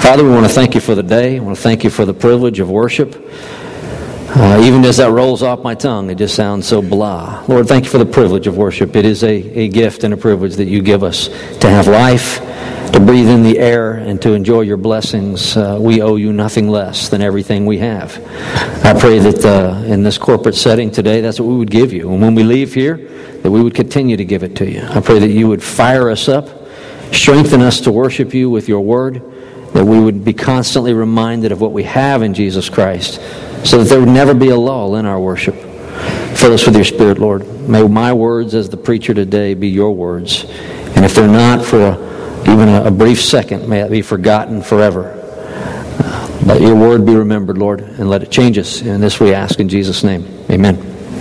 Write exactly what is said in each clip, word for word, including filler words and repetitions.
Father, we want to thank you for the day. I want to thank you for the privilege of worship. Uh, even as that rolls off my tongue, it just sounds so blah. Lord, thank you for the privilege of worship. It is a, a gift and a privilege that you give us to have life, to breathe in the air, and to enjoy your blessings. Uh, we owe you nothing less than everything we have. I pray that uh, in this corporate setting today, that's what we would give you. And when we leave here, that we would continue to give it to you. I pray that you would fire us up, strengthen us to worship you with your word, that we would be constantly reminded of what we have in Jesus Christ, so that there would never be a lull in our worship. Fill us with your Spirit, Lord. May my words as the preacher today be your words. And if they're not for a, even a, a brief second, may it be forgotten forever. Uh, let your word be remembered, Lord, and let it change us. And this we ask in Jesus' name. Amen.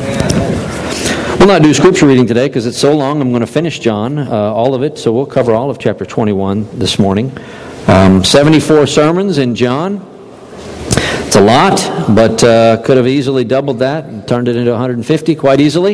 We'll not do scripture reading today because it's so long. I'm going to finish John, uh, all of it. So we'll cover all of chapter twenty-one this morning. Um, seventy-four sermons in John. It's a lot, but uh, could have easily doubled that and turned it into one hundred fifty quite easily.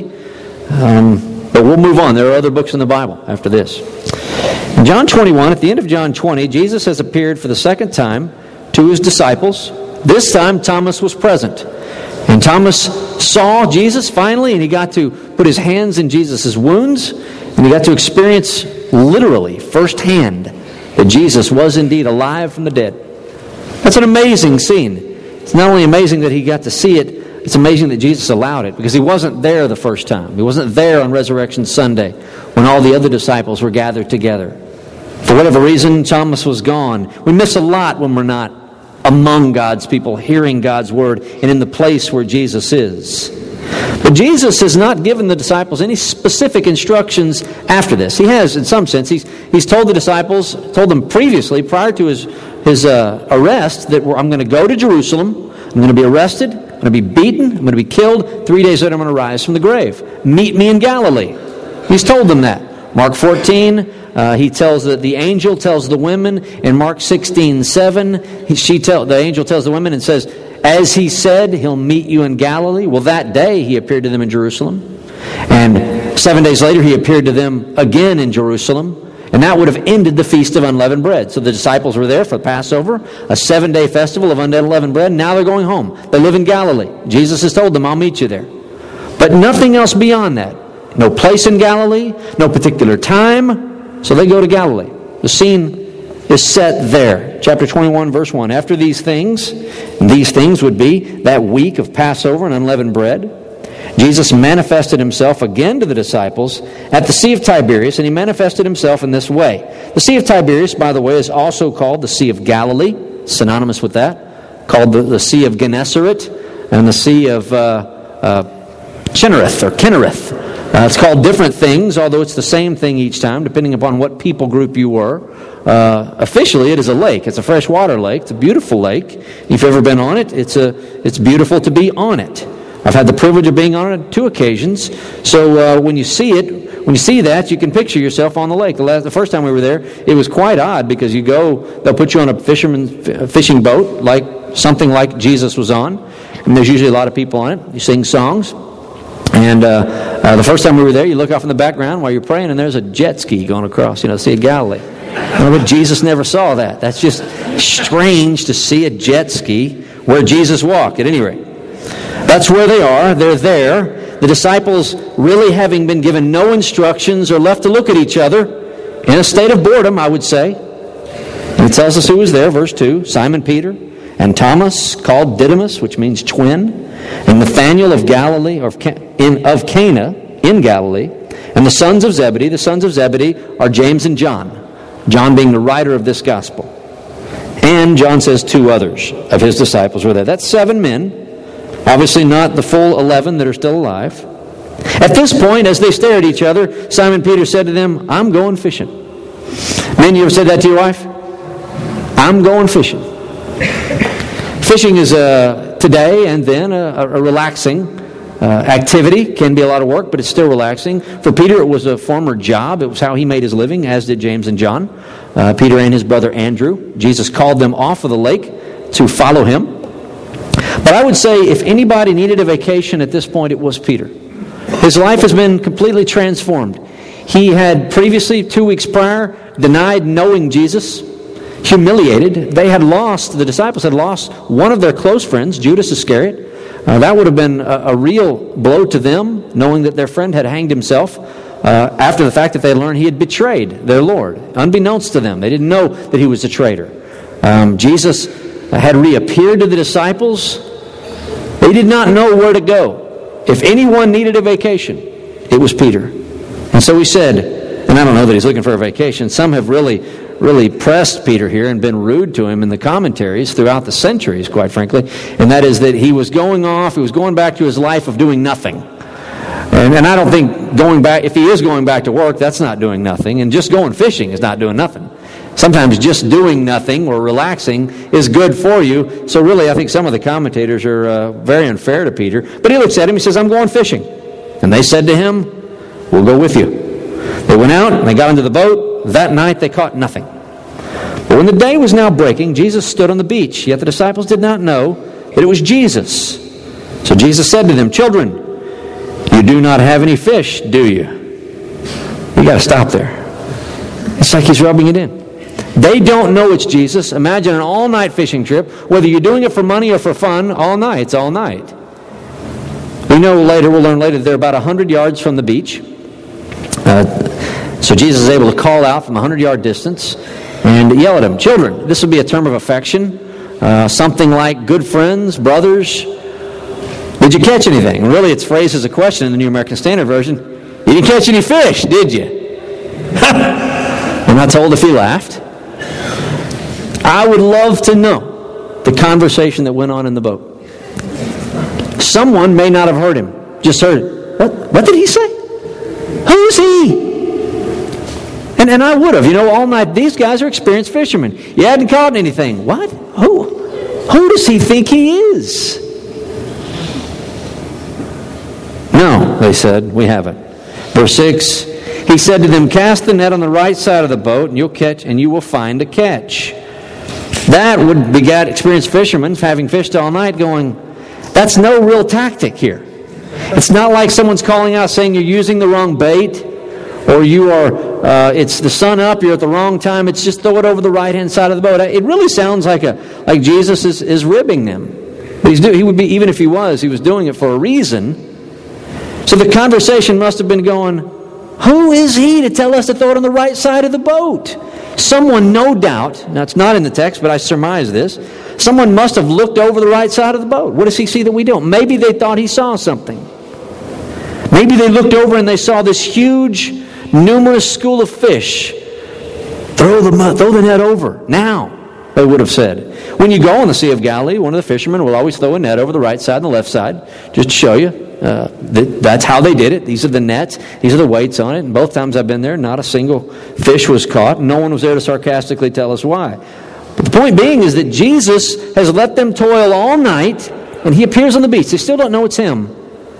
Um, but we'll move on. There are other books in the Bible after this. In John twenty-one, at the end of John twenty, Jesus has appeared for the second time to his disciples. This time Thomas was present. And Thomas saw Jesus finally, and he got to put his hands in Jesus' wounds, and he got to experience literally firsthand that Jesus was indeed alive from the dead. That's an amazing scene. It's not only amazing that he got to see it, it's amazing that Jesus allowed it, because he wasn't there the first time. He wasn't there on Resurrection Sunday when all the other disciples were gathered together. For whatever reason, Thomas was gone. We miss a lot when we're not among God's people, hearing God's word, and in the place where Jesus is. But Jesus has not given the disciples any specific instructions after this. He has, in some sense. He's, he's told the disciples, told them previously, prior to his, his uh, arrest, that I'm going to go to Jerusalem, I'm going to be arrested, I'm going to be beaten, I'm going to be killed, three days later I'm going to rise from the grave. Meet me in Galilee. He's told them that. Mark fourteen, uh, he tells that the angel tells the women. In Mark sixteen seven, he, she tell, the angel tells the women and says, as he said, he'll meet you in Galilee. Well, that day he appeared to them in Jerusalem. And seven days later he appeared to them again in Jerusalem. And that would have ended the Feast of Unleavened Bread. So the disciples were there for Passover, a seven-day festival of unleavened bread. Now they're going home. They live in Galilee. Jesus has told them, I'll meet you there. But nothing else beyond that. No place in Galilee, no particular time. So they go to Galilee. The scene is set there. Chapter twenty-one, verse one. After these things, and these things would be that week of Passover and unleavened bread, Jesus manifested himself again to the disciples at the Sea of Tiberias, and he manifested himself in this way. The Sea of Tiberias, by the way, is also called the Sea of Galilee, synonymous with that, called the, the Sea of Gennesaret, and the Sea of uh, uh, Chinnereth, or Kinnereth. Uh, it's called different things, although it's the same thing each time, depending upon what people group you were. Uh, officially, it is a lake. It's a freshwater lake. It's a beautiful lake. If you've ever been on it, it's a it's beautiful to be on it. I've had the privilege of being on it on two occasions. So uh, when you see it, when you see that, you can picture yourself on the lake. The, last, the first time we were there, it was quite odd because you go, they'll put you on a fisherman fishing boat, like something like Jesus was on, and there's usually a lot of people on it. You sing songs. And uh, uh, the first time we were there, you look off in the background while you're praying, and there's a jet ski going across, you know, the Sea of Galilee. But Jesus never saw that. That's just strange to see a jet ski where Jesus walked, at any rate. That's where they are. They're there. The disciples, really having been given no instructions, are left to look at each other in a state of boredom, I would say. And it tells us who was there, verse two. Simon Peter and Thomas, called Didymus, which means twin, and Nathanael of Galilee, or in, of Cana, in Galilee, and the sons of Zebedee. The sons of Zebedee are James and John. John being the writer of this gospel. And John says two others of his disciples were there. That's seven men. Obviously not the full eleven that are still alive. At this point, as they stare at each other, Simon Peter said to them, I'm going fishing. Men, you ever said that to your wife? I'm going fishing. Fishing is a, today and then a, a relaxing uh, activity. Can be a lot of work, but it's still relaxing. For Peter, it was a former job. It was how he made his living, as did James and John. Uh, Peter and his brother Andrew. Jesus called them off of the lake to follow him. But I would say if anybody needed a vacation at this point, it was Peter. His life has been completely transformed. He had previously, two weeks prior, denied knowing Jesus. humiliated. They had lost, the disciples had lost one of their close friends, Judas Iscariot. Uh, that would have been a, a real blow to them, knowing that their friend had hanged himself uh, after the fact that they learned he had betrayed their Lord, unbeknownst to them. They didn't know that he was a traitor. Um, Jesus had reappeared to the disciples. They did not know where to go. If anyone needed a vacation, it was Peter. And so he said, and I don't know that he's looking for a vacation. Some have really, really pressed Peter here and been rude to him in the commentaries throughout the centuries, quite frankly. And that is that he was going off, he was going back to his life of doing nothing. And, and I don't think going back, if he is going back to work, that's not doing nothing. And just going fishing is not doing nothing. Sometimes just doing nothing or relaxing is good for you. So really, I think some of the commentators are uh, very unfair to Peter. But he looks at him, he says, I'm going fishing. And they said to him, we'll go with you. They went out, and they got into the boat. That night they caught nothing. But when the day was now breaking, Jesus stood on the beach. Yet the disciples did not know that it was Jesus. So Jesus said to them, children, you do not have any fish, do you? You got to stop there. It's like he's rubbing it in. They don't know it's Jesus. Imagine an all-night fishing trip. Whether you're doing it for money or for fun, all night, it's all night. We know later, we'll learn later, that they're about one hundred yards from the beach. Uh, so Jesus is able to call out from a one hundred-yard distance and yell at them, children. This would be a term of affection. Uh, something like good friends, brothers. Did you catch anything? And really, it's phrased as a question in the New American Standard Version. You didn't catch any fish, did you? I'm not told if he laughed. I would love to know the conversation that went on in the boat. Someone may not have heard him. Just heard it. What? What did he say? Who's he? And and I would have. You know, all night, these guys are experienced fishermen. You hadn't caught anything. What? Who? Who does he think he is? No, they said, we haven't. Verse six, he said to them, cast the net on the right side of the boat, and you'll catch, and you will find a catch. That would beget experienced fishermen having fished all night going, that's no real tactic here. It's not like someone's calling out saying you're using the wrong bait, or you are, uh, it's the sun up, you're at the wrong time, it's just throw it over the right-hand side of the boat. It really sounds like a like Jesus is, is ribbing them. But he's do, he would be, even if he was, he was doing it for a reason. So the conversation must have been going, who is he to tell us to throw it on the right side of the boat? Someone, no doubt, now it's not in the text, but I surmise this, someone must have looked over the right side of the boat. What does he see that we don't? Maybe they thought he saw something. Maybe they looked over and they saw this huge, numerous school of fish. Throw the, throw the net over, now, they would have said. When you go on the Sea of Galilee, one of the fishermen will always throw a net over the right side and the left side, just to show you. Uh, that, that's how they did it. These are the nets. These are the weights on it. And both times I've been there, not a single fish was caught. No one was there to sarcastically tell us why. But the point being is that Jesus has let them toil all night, and he appears on the beach. They still don't know it's him.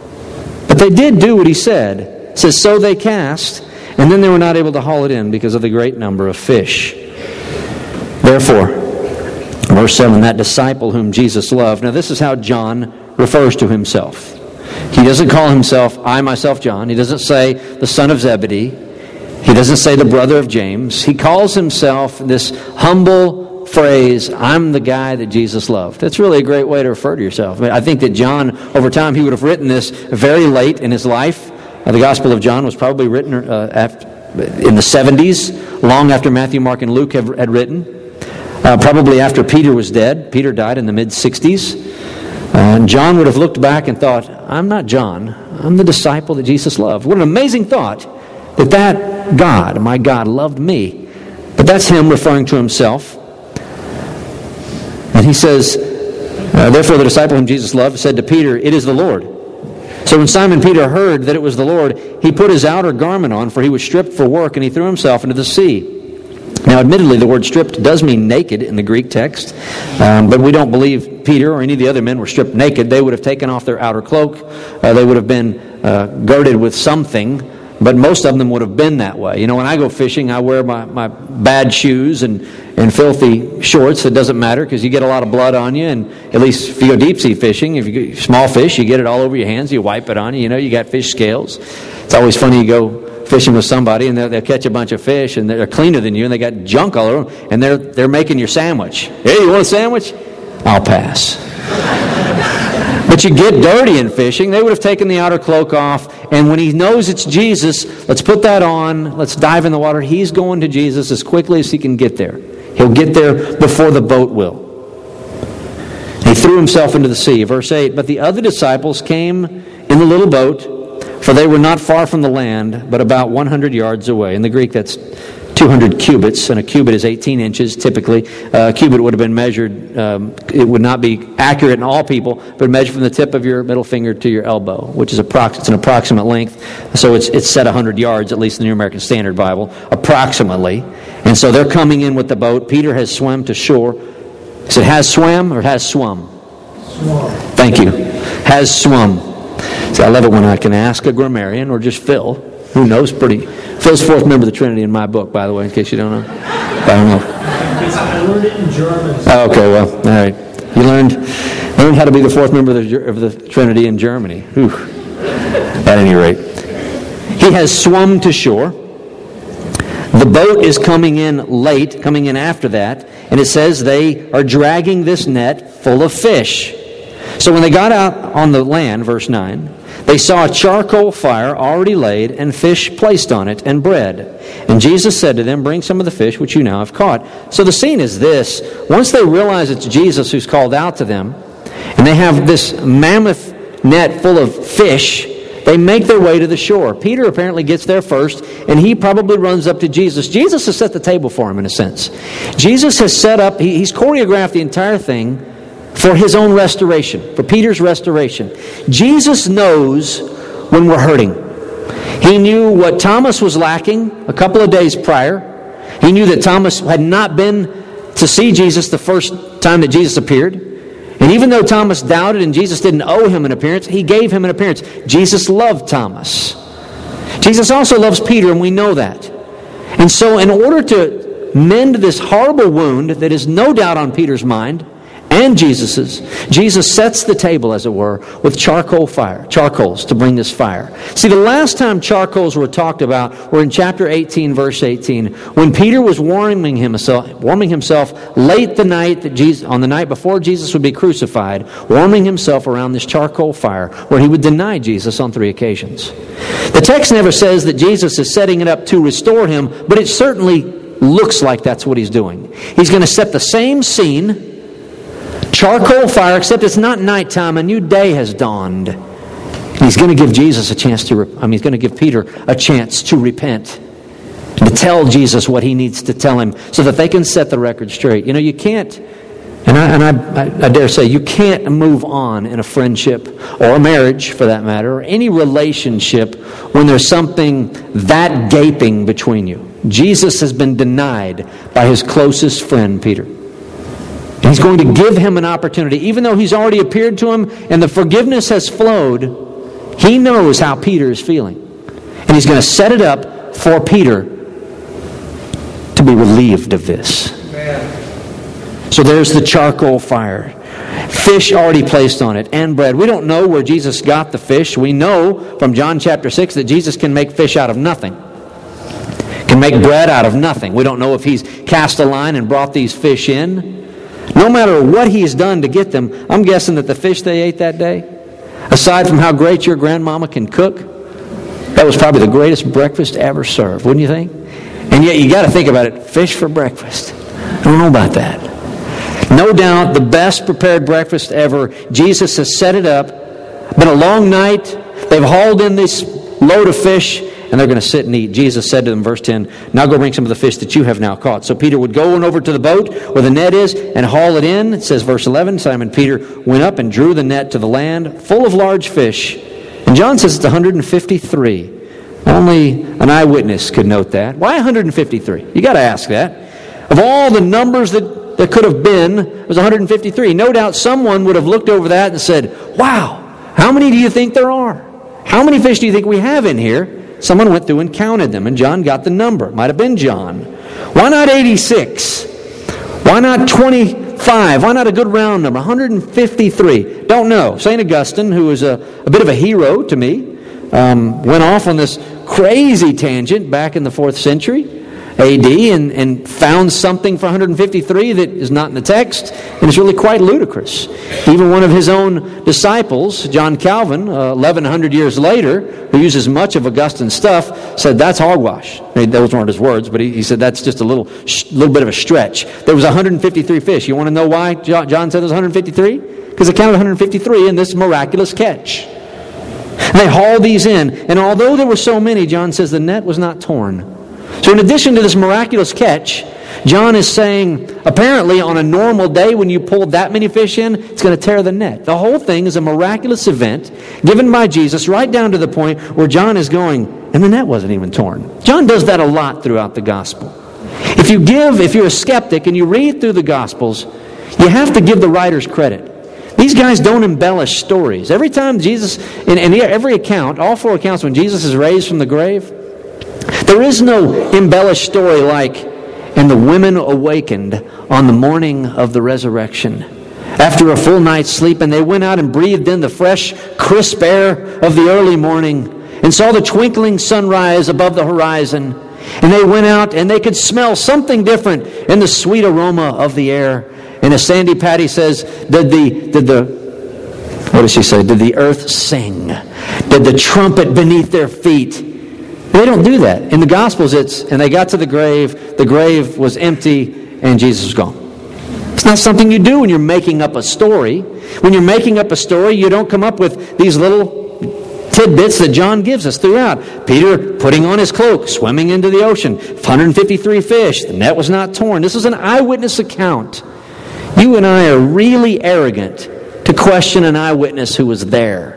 But they did do what he said. It says, so they cast, and then they were not able to haul it in because of the great number of fish. Therefore, verse seven, that disciple whom Jesus loved. Now this is how John refers to himself. He doesn't call himself, I myself John. He doesn't say the son of Zebedee. He doesn't say the brother of James. He calls himself this humble phrase, I'm the guy that Jesus loved. That's really a great way to refer to yourself. I mean, I think that John, over time, he would have written this very late in his life. Uh, the Gospel of John was probably written uh, after, in the seventies, long after Matthew, Mark, and Luke have, had written. Uh, probably after Peter was dead. Peter died in the mid-sixties. And John would have looked back and thought, I'm not John. I'm the disciple that Jesus loved. What an amazing thought that that God, my God, loved me. But that's him referring to himself. And he says, uh, therefore the disciple whom Jesus loved said to Peter, it is the Lord. So when Simon Peter heard that it was the Lord, he put his outer garment on, for he was stripped for work, and he threw himself into the sea. Now, admittedly, the word stripped does mean naked in the Greek text, um, but we don't believe Peter or any of the other men were stripped naked. They would have taken off their outer cloak. Uh, they would have been uh, girded with something but most of them would have been that way. You know, when I go fishing, I wear my, my bad shoes and, and filthy shorts. It doesn't matter because you get a lot of blood on you, and at least if you go deep sea fishing, if you get small fish, you get it all over your hands, you wipe it on you, you know, you got fish scales. It's always funny, you go fishing with somebody and they'll, they'll catch a bunch of fish and they're cleaner than you and they got junk all over them, and they're, they're making your sandwich. Hey, you want a sandwich? I'll pass. But you get dirty in fishing. They would have taken the outer cloak off, and when he knows it's Jesus, let's put that on, let's dive in the water. He's going to Jesus as quickly as he can get there. He'll get there before the boat will. He threw himself into the sea. Verse eight, but the other disciples came in the little boat, for they were not far from the land, but about one hundred yards away. In the Greek, that's two hundred cubits, and a cubit is eighteen inches typically. Uh, a cubit would have been measured, um, it would not be accurate in all people, but measured from the tip of your middle finger to your elbow, which is approx- it's an approximate length. So it's it's set one hundred yards, at least in the New American Standard Bible, approximately. And so they're coming in with the boat. Peter has swum to shore. Is it has swam or has swum? Swum. Thank you. Has swum. See, I love it when I can ask a grammarian or just Phil, who knows pretty. Phil's fourth member of the Trinity in my book, by the way, in case you don't know. I don't know. I learned it in German. Oh, okay, well, all right. You learned learned how to be the fourth member of the, of the Trinity in Germany. Whew. At any rate. He has swum to shore. The boat is coming in late, coming in after that, and it says they are dragging this net full of fish. So when they got out on the land, verse nine, they saw a charcoal fire already laid and fish placed on it and bread. And Jesus said to them, bring some of the fish which you now have caught. So the scene is this. Once they realize it's Jesus who's called out to them, and they have this mammoth net full of fish, they make their way to the shore. Peter apparently gets there first, and he probably runs up to Jesus. Jesus has set the table for him in a sense. Jesus has set up, he, he's choreographed the entire thing for his own restoration, for Peter's restoration. Jesus knows when we're hurting. He knew what Thomas was lacking a couple of days prior. He knew that Thomas had not been to see Jesus the first time that Jesus appeared. And even though Thomas doubted and Jesus didn't owe him an appearance, he gave him an appearance. Jesus loved Thomas. Jesus also loves Peter, and we know that. And so in order to mend this horrible wound that is no doubt on Peter's mind, and Jesus's, Jesus sets the table, as it were, with charcoal fire, charcoals to bring this fire. See, the last time charcoals were talked about were in chapter eighteen, verse eighteen, when Peter was warming himself, warming himself late the night that Jesus, on the night before Jesus would be crucified, warming himself around this charcoal fire, where he would deny Jesus on three occasions. The text never says that Jesus is setting it up to restore him, but it certainly looks like that's what he's doing. He's going to set the same scene. Charcoal fire, except it's not nighttime. A new day has dawned. And he's going to give Jesus a chance to, I mean, he's going to give Peter a chance to repent. To tell Jesus what he needs to tell him so that they can set the record straight. You know, you can't, and I, and I, I, I dare say, you can't move on in a friendship or a marriage, for that matter, or any relationship when there's something that gaping between you. Jesus has been denied by his closest friend, Peter. He's going to give him an opportunity. Even though he's already appeared to him and the forgiveness has flowed, he knows how Peter is feeling. And he's going to set it up for Peter to be relieved of this. Amen. So there's the charcoal fire. Fish already placed on it and bread. We don't know where Jesus got the fish. We know from John chapter six that Jesus can make fish out of nothing. Can make bread out of nothing. We don't know if he's cast a line and brought these fish in. No matter what he's done to get them, I'm guessing that the fish they ate that day, aside from how great your grandmama can cook, that was probably the greatest breakfast ever served, wouldn't you think? And yet you got to think about it, fish for breakfast. I don't know about that. No doubt the best prepared breakfast ever. Jesus has set it up. Been a long night. They've hauled in this load of fish, and they're going to sit and eat. Jesus said to them, verse ten, now go bring some of the fish that you have now caught. So Peter would go on over to the boat where the net is and haul it in. It says, verse eleven, Simon Peter went up and drew the net to the land full of large fish. And John says it's one hundred fifty-three. Only an eyewitness could note that. Why one hundred fifty-three? You got to ask that. Of all the numbers that there could have been, it was one hundred fifty-three. No doubt someone would have looked over that and said, wow, how many do you think there are? How many fish do you think we have in here? someone went through and counted them, and John got the number. It might have been John. Why not eighty-six? Why not twenty-five? Why not a good round number? one hundred fifty-three. Don't know. Saint Augustine, who was a, a bit of a hero to me, um, went off on this crazy tangent back in the fourth century A D and, and found something for one hundred fifty-three that is not in the text, and it's really quite ludicrous. Even one of his own disciples, John Calvin, uh, eleven hundred years later, who uses much of Augustine's stuff, said that's hogwash. I mean, those weren't his words, but he, he said that's just a little little bit of a stretch. There was one hundred fifty-three fish. You want to know why John, John said there was one hundred fifty-three? Because they counted one hundred fifty-three in this miraculous catch. And they hauled these in, and although there were so many, John says the net was not torn. So in addition to this miraculous catch, John is saying, apparently on a normal day when you pulled that many fish in, it's going to tear the net. The whole thing is a miraculous event given by Jesus right down to the point where John is going, and the net wasn't even torn. John does that a lot throughout the gospel. If you give, if you're a skeptic and you read through the gospels, you have to give the writers credit. These guys don't embellish stories. Every time Jesus, in, in every account, all four accounts when Jesus is raised from the grave, there is no embellished story like, and the women awakened on the morning of the resurrection. After a full night's sleep, and they went out and breathed in the fresh, crisp air of the early morning, and saw the twinkling sunrise above the horizon. And they went out, and they could smell something different in the sweet aroma of the air. And as Sandy Patty says, did the, did the, what does she say? Did the earth sing? Did the trumpet beneath their feet? They don't do that. In the Gospels, it's, and they got to the grave, the grave was empty, and Jesus was gone. It's not something you do when you're making up a story. When you're making up a story, you don't come up with these little tidbits that John gives us throughout. Peter putting on his cloak, swimming into the ocean, one hundred fifty-three fish, the net was not torn. This is an eyewitness account. You and I are really arrogant to question an eyewitness who was there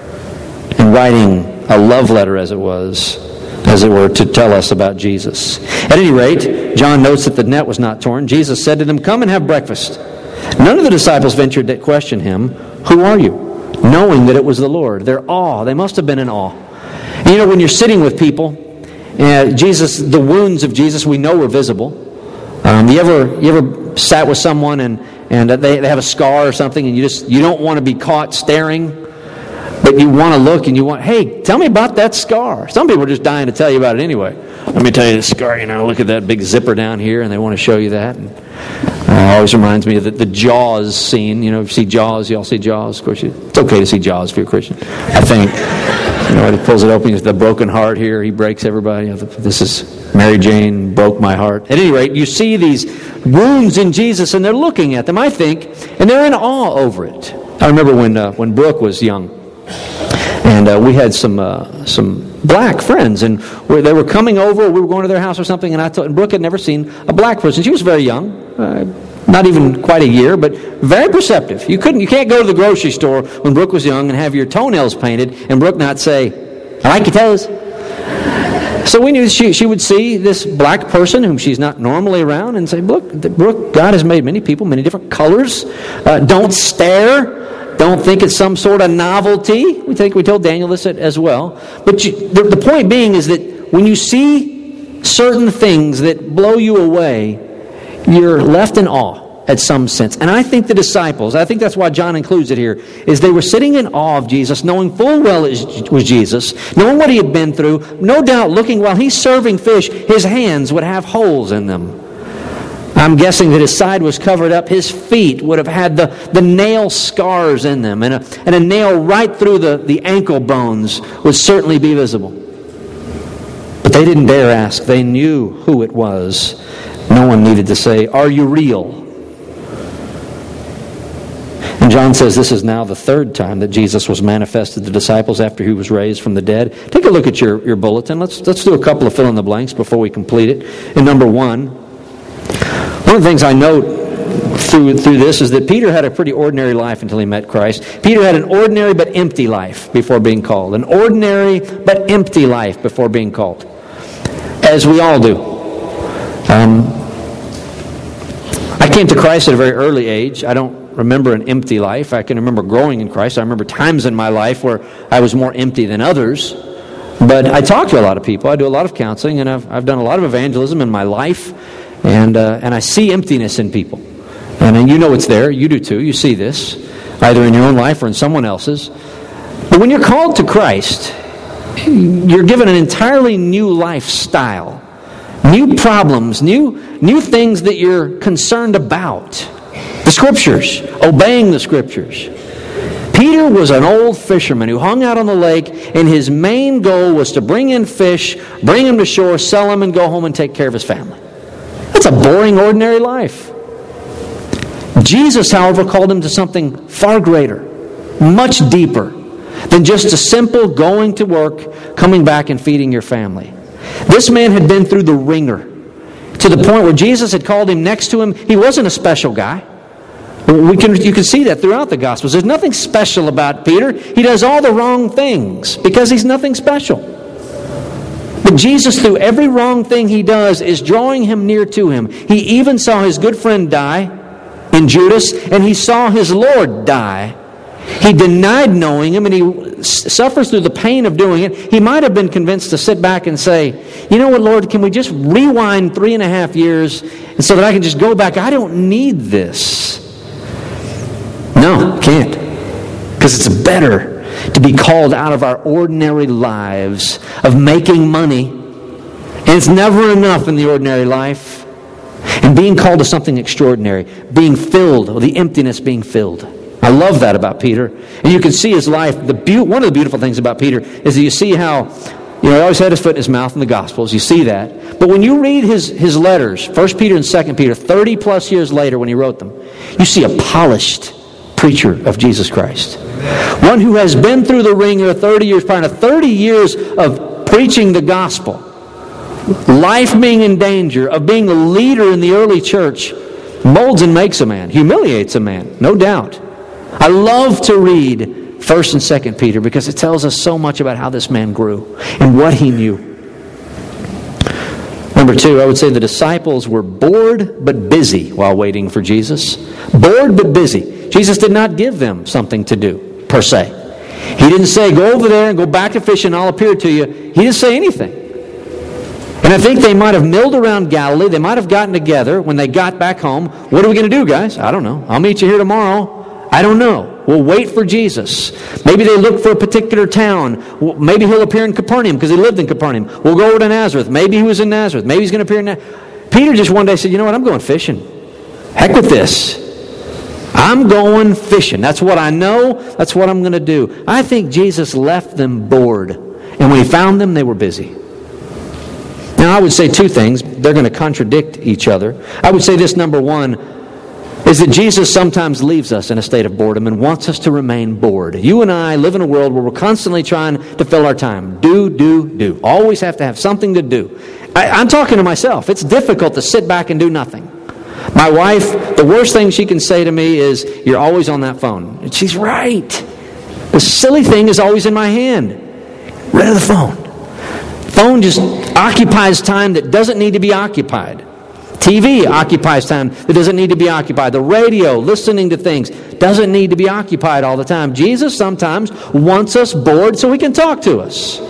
and writing a love letter, as it was, as it were, to tell us about Jesus. At any rate, John notes that the net was not torn. Jesus said to them, "Come and have breakfast." None of the disciples ventured to question him, "Who are you?" knowing that it was the Lord. Their awe, they must have been in awe. And you know, when you're sitting with people, uh, Jesus, the wounds of Jesus we know were visible. Um, you ever you ever sat with someone and, and they, they have a scar or something, and you just you don't want to be caught staring, but you want to look and you want, hey, tell me about that scar. Some people are just dying to tell you about it anyway. Let me tell you the scar, you know, look at that big zipper down here, and they want to show you that. And, uh, always reminds me of the, the Jaws scene. You know, if you see Jaws, you all see Jaws. Of course, you, it's okay to see Jaws if you're a Christian, I think. You know, he pulls it open, the broken heart here, he breaks everybody. This is Mary Jane broke my heart. At any rate, you see these wounds in Jesus, and they're looking at them, I think, and they're in awe over it. I remember when uh, when Brooke was young, and uh, we had some uh, some black friends, and we, they were coming over. We were going to their house or something, and I told, and Brooke had never seen a black person. She was very young, uh, not even quite a year, but very perceptive. You couldn't, you can't go to the grocery store when Brooke was young and have your toenails painted, and Brooke not say, "I like your toes." So we knew she she would see this black person whom she's not normally around and say, "Look, Brooke, God has made many people, many different colors. Uh, don't stare. Don't think it's some sort of novelty." We think we told Daniel this as well. But you, the, the point being is that when you see certain things that blow you away, you're left in awe at some sense. And I think the disciples, I think that's why John includes it here, is they were sitting in awe of Jesus, knowing full well it was Jesus, knowing what he had been through, no doubt looking while he's serving fish, his hands would have holes in them. I'm guessing that his side was covered up. His feet would have had the, the nail scars in them. And a, and a nail right through the, the ankle bones would certainly be visible. But they didn't dare ask. They knew who it was. No one needed to say, "Are you real?" And John says this is now the third time that Jesus was manifested to the disciples after he was raised from the dead. Take a look at your, your bulletin. Let's, let's do a couple of fill-in-the-blanks before we complete it. In number one, one of the things I note through through this is that Peter had a pretty ordinary life until he met Christ. Peter had an ordinary but empty life before being called. An ordinary but empty life before being called. As we all do. Um, I came to Christ at a very early age. I don't remember an empty life. I can remember growing in Christ. I remember times in my life where I was more empty than others. But I talk to a lot of people. I do a lot of counseling, and I've, I've done a lot of evangelism in my life, and uh, and I see emptiness in people. And, and you know it's there. You do too. You see this, either in your own life or in someone else's. But when you're called to Christ, you're given an entirely new lifestyle, new problems, new new things that you're concerned about. The Scriptures, obeying the Scriptures. Peter was an old fisherman who hung out on the lake, and his main goal was to bring in fish, bring them to shore, sell them, and go home and take care of his family. That's a boring, ordinary life. Jesus, however, called him to something far greater, much deeper than just a simple going to work, coming back, and feeding your family. This man had been through the ringer to the point where Jesus had called him next to him. He wasn't a special guy. We can, you can see that throughout the Gospels. There's nothing special about Peter. He does all the wrong things because he's nothing special. But Jesus, through every wrong thing he does, is drawing him near to him. He even saw his good friend die in Judas, and he saw his Lord die. He denied knowing him, and he suffers through the pain of doing it. He might have been convinced to sit back and say, you know what, Lord, can we just rewind three and a half years and so that I can just go back? I don't need this. No, can't. Because it's better to be called out of our ordinary lives of making money. And it's never enough in the ordinary life. And being called to something extraordinary. Being filled, or the emptiness being filled. I love that about Peter. And you can see his life. The be- One of the beautiful things about Peter is that you see how, you know, he always had his foot in his mouth in the Gospels. You see that. But when you read his, his letters, First Peter and Second Peter, thirty plus years later when he wrote them, you see a polished preacher of Jesus Christ. One who has been through the ringer thirty years prior to thirty years of preaching the gospel. Life being in danger, of being a leader in the early church, molds and makes a man, humiliates a man, no doubt. I love to read First and Second Peter because it tells us so much about how this man grew and what he knew. Number two, I would say the disciples were bored but busy while waiting for Jesus. Bored but busy. Jesus did not give them something to do, per se. He didn't say, go over there and go back to fishing, I'll appear to you. He didn't say anything. And I think they might have milled around Galilee. They might have gotten together when they got back home. What are we going to do, guys? I don't know. I'll meet you here tomorrow. I don't know. We'll wait for Jesus. Maybe they look for a particular town. Maybe he'll appear in Capernaum because he lived in Capernaum. We'll go over to Nazareth. Maybe he was in Nazareth. Maybe he's going to appear in Nazareth. Peter just one day said, you know what? I'm going fishing. Heck with this. I'm going fishing. That's what I know. That's what I'm going to do. I think Jesus left them bored. And when he found them, they were busy. Now, I would say two things. They're going to contradict each other. I would say this, number one, is that Jesus sometimes leaves us in a state of boredom and wants us to remain bored. You and I live in a world where we're constantly trying to fill our time. Do, do, do. Always have to have something to do. I, I'm talking to myself. It's difficult to sit back and do nothing. My wife, the worst thing she can say to me is, you're always on that phone. And she's right. The silly thing is always in my hand. Rid of the phone. Phone just occupies time that doesn't need to be occupied. T V occupies time that doesn't need to be occupied. The radio, listening to things, doesn't need to be occupied all the time. Jesus sometimes wants us bored so he can talk to us.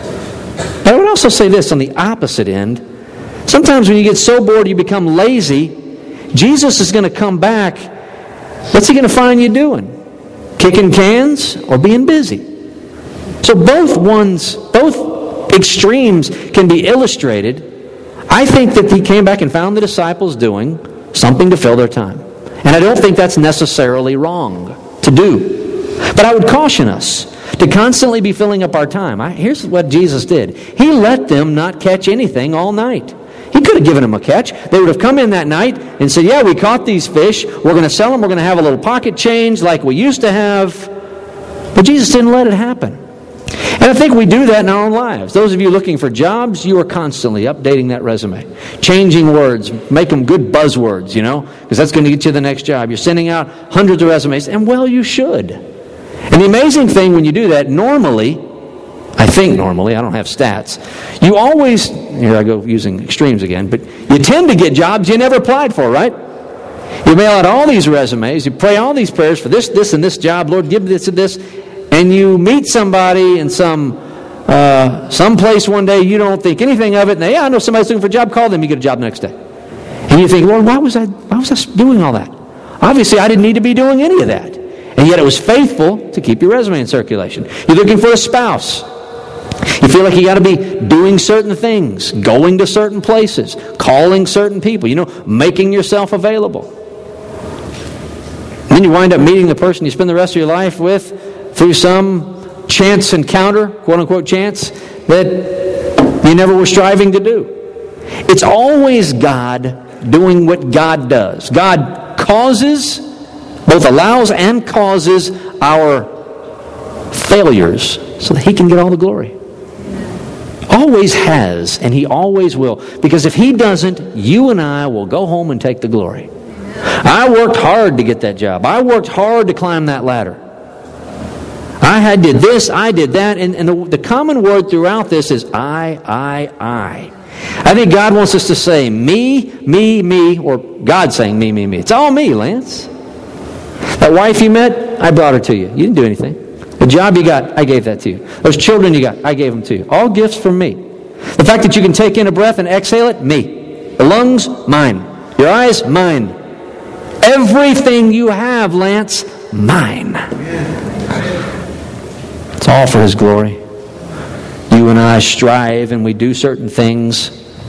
And I would also say this on the opposite end. Sometimes when you get so bored you become lazy, Jesus is going to come back. What's he going to find you doing? Kicking cans or being busy? So both ones, both extremes can be illustrated. I think that he came back and found the disciples doing something to fill their time. And I don't think that's necessarily wrong to do. But I would caution us to constantly be filling up our time. I, here's what Jesus did. He let them not catch anything all night. He could have given them a catch. They would have come in that night and said, yeah, we caught these fish. We're going to sell them. We're going to have a little pocket change like we used to have. But Jesus didn't let it happen. And I think we do that in our own lives. Those of you looking for jobs, you are constantly updating that resume. Changing words. Make them good buzzwords, you know, because that's going to get you the next job. You're sending out hundreds of resumes, and well, you should. And the amazing thing when you do that, normally, I think normally, I don't have stats, you always, here I go using extremes again, but you tend to get jobs you never applied for, right? You mail out all these resumes, you pray all these prayers for this, this, and this job. Lord, give this and this. And you meet somebody in some uh, someplace one day you don't think anything of it, and they, yeah, I know somebody's looking for a job, call them, you get a job the next day. And you think, Lord, why was I, why was I doing all that? Obviously, I didn't need to be doing any of that. And yet it was faithful to keep your resume in circulation. You're looking for a spouse. You feel like you got to be doing certain things, going to certain places, calling certain people, you know, making yourself available. And then you wind up meeting the person you spend the rest of your life with through some chance encounter, quote-unquote chance, that you never were striving to do. It's always God doing what God does. God causes, both allows and causes our failures so that He can get all the glory. Always has, and He always will. Because if He doesn't, you and I will go home and take the glory. I worked hard to get that job. I worked hard to climb that ladder. I had did this, I did that, and, and the, the common word throughout this is I, I, I. I think God wants us to say me, me, me, or God saying me, me, me. It's all me, Lance. That wife you met, I brought her to you. You didn't do anything. The job you got, I gave that to you. Those children you got, I gave them to you. All gifts from me. The fact that you can take in a breath and exhale it, me. The lungs, mine. Your eyes, mine. Everything you have, Lance, mine. It's all for His glory. You and I strive and we do certain things.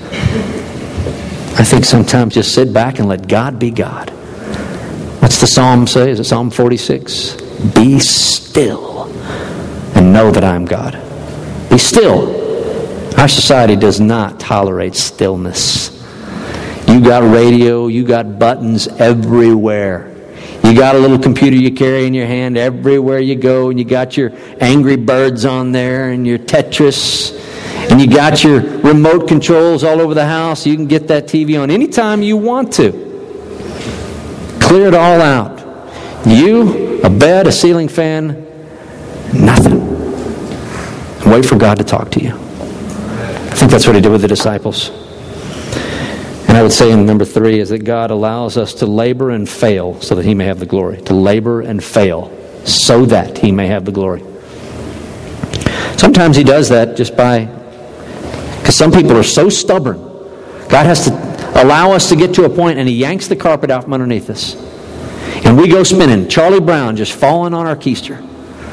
I think sometimes just sit back and let God be God. What's the psalm say? Is it Psalm forty-six? Be still and know that I am God. Be still. Our society does not tolerate stillness. You got radio, you got buttons everywhere. You got a little computer you carry in your hand everywhere you go, and you got your Angry Birds on there and your Tetris, and you got your remote controls all over the house. You can get that T V on anytime you want to. Clear it all out. You, a bed, a ceiling fan, nothing. And wait for God to talk to you. I think that's what He did with the disciples. And I would say in number three is that God allows us to labor and fail so that He may have the glory. To labor and fail so that He may have the glory. Sometimes He does that just by, because some people are so stubborn. God has to allow us to get to a point and He yanks the carpet out from underneath us. And we go spinning. Charlie Brown just falling on our keister.